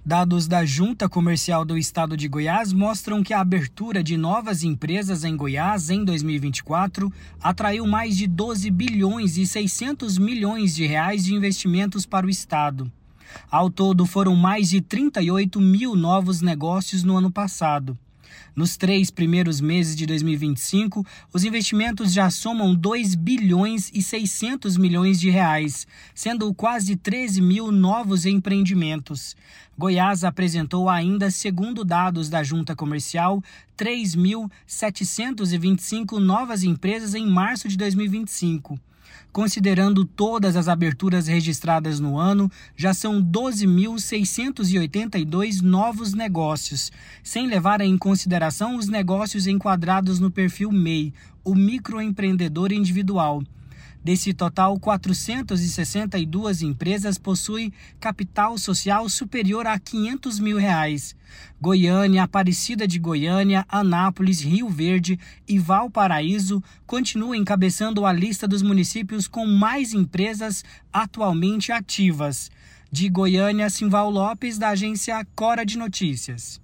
Dados da Junta Comercial do Estado de Goiás mostram que a abertura de novas empresas em Goiás em 2024 atraiu mais de 12 bilhões e 600 milhões de reais de investimentos para o Estado. Ao todo, foram mais de 38 mil novos negócios no ano passado. Nos 3 primeiros meses de 2025, os investimentos já somam 2 bilhões e 600 milhões de reais, sendo quase 13 mil novos empreendimentos. Goiás apresentou ainda, segundo dados da Junta Comercial, 3.725 novas empresas em março de 2025. Considerando todas as aberturas registradas no ano, já são 12.682 novos negócios, sem levar em consideração os negócios enquadrados no perfil MEI, o microempreendedor individual. Desse total, 462 empresas possuem capital social superior a R$ 500 mil. Goiânia, Aparecida de Goiânia, Anápolis, Rio Verde e Valparaíso continuam encabeçando a lista dos municípios com mais empresas atualmente ativas. De Goiânia, Simval Lopes, da agência Cora de Notícias.